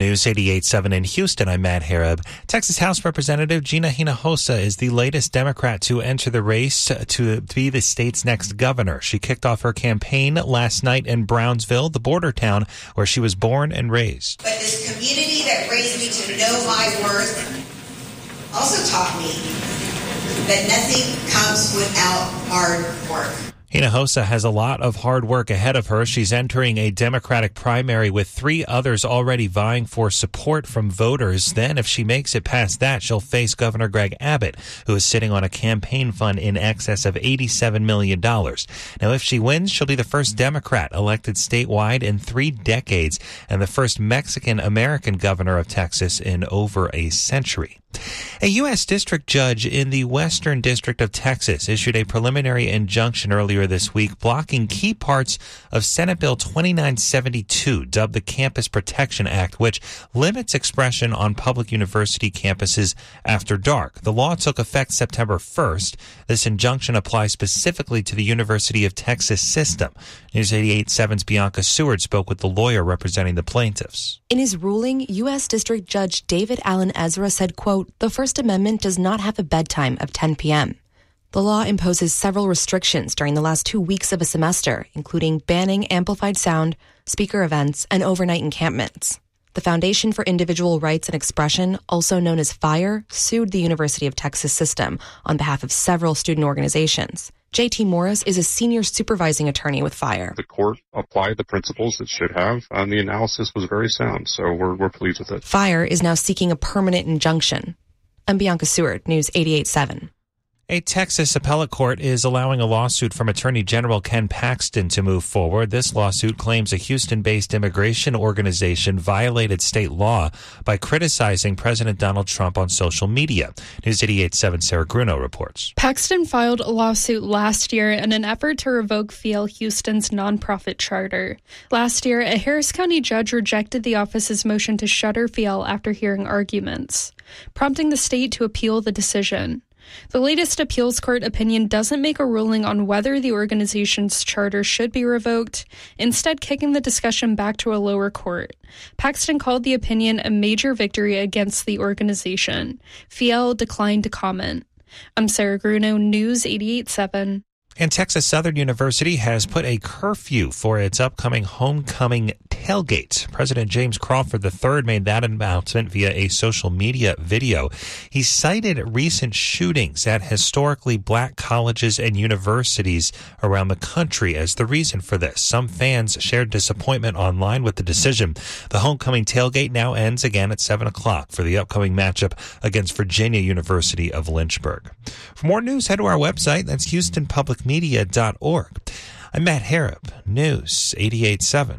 News 88.7 in Houston, I'm Matt Harab. Texas House Representative Gina Hinojosa is the latest Democrat to enter the race to be the state's next governor. She kicked off her campaign last night in Brownsville, the border town where she was born and raised. But this community that raised me to know my worth also taught me that nothing comes without hard work. Hinojosa has a lot of hard work ahead of her. She's entering a Democratic primary with 3 others already vying for support from voters. Then, if she makes it past that, she'll face Governor Greg Abbott, who is sitting on a campaign fund in excess of $87 million. Now, if she wins, she'll be the first Democrat elected statewide in 3 decades and the first Mexican-American governor of Texas in over a century. A U.S. district judge in the Western District of Texas issued a preliminary injunction earlier this week blocking key parts of Senate Bill 2972, dubbed the Campus Protection Act, which limits expression on public university campuses after dark. The law took effect September 1st. This injunction applies specifically to the University of Texas system. News 88.7's Bianca Seward spoke with the lawyer representing the plaintiffs. In his ruling, U.S. District Judge David Allen Ezra said, quote, "The First Amendment does not have a bedtime of 10 p.m. The law imposes several restrictions during the last 2 weeks of a semester, including banning amplified sound, speaker events, and overnight encampments. The Foundation for Individual Rights and Expression, also known as FIRE, sued the University of Texas system on behalf of several student organizations. J.T. Morris is a senior supervising attorney with FIRE. The court applied the principles it should have, and the analysis was very sound, so we're pleased with it. FIRE is now seeking a permanent injunction. I'm Bianca Seward, News 88.7. A Texas appellate court is allowing a lawsuit from Attorney General Ken Paxton to move forward. This lawsuit claims a Houston-based immigration organization violated state law by criticizing President Donald Trump on social media. News 88.7 Sarah Gruno reports. Paxton filed a lawsuit last year in an effort to revoke Feel Houston's nonprofit charter. Last year, a Harris County judge rejected the office's motion to shutter Feel after hearing arguments, prompting the state to appeal the decision. The latest appeals court opinion doesn't make a ruling on whether the organization's charter should be revoked, instead kicking the discussion back to a lower court. Paxton called the opinion a major victory against the organization. Fiel declined to comment. I'm Sarah Gruno, News 88.7. And Texas Southern University has put a curfew for its upcoming homecoming tailgate. President James Crawford III made that announcement via a social media video. He cited recent shootings at historically black colleges and universities around the country as the reason for this. Some fans shared disappointment online with the decision. The homecoming tailgate now ends again at 7 o'clock for the upcoming matchup against Virginia University of Lynchburg. For more news, head to our website. That's HoustonPublicMedia.org. I'm Matt Harab, News 88.7.